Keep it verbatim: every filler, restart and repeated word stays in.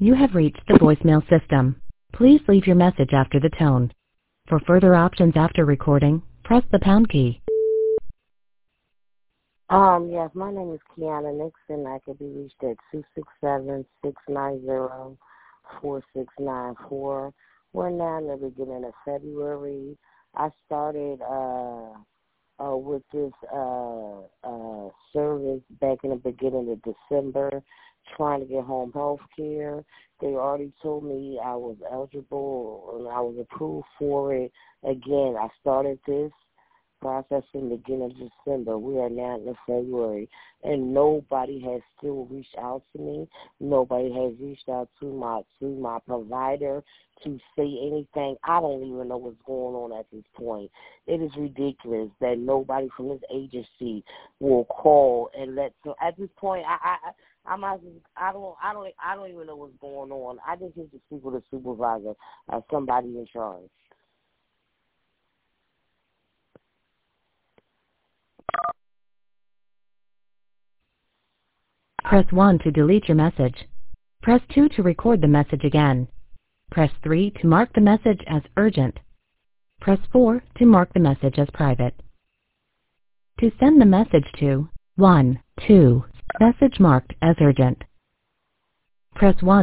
You have reached the voicemail system. Please leave your message after the tone. For further options after recording, press the pound key. Um, yes, my name is Kiana Nixon. I can be reached at two six seven, six nine zero, four six nine four. We're now in the beginning of February. I started uh, uh, with this uh, uh, service back in the beginning of December, trying to get home health care. They already told me I was eligible and I was approved for it. Again, I started this process in the beginning of December. We are now in February, and nobody has still reached out to me. Nobody has reached out to my to my provider to say anything. I don't even know what's going on at this point. It is ridiculous that nobody from this agency will call and let. So at this point, I I I'm not, I don't I don't I don't even know what's going on. I just need to speak with a supervisor or somebody in charge. Press one to delete your message. Press two to record the message again. Press three to mark the message as urgent. Press four to mark the message as private. To send the message to one two, message marked as urgent. Press one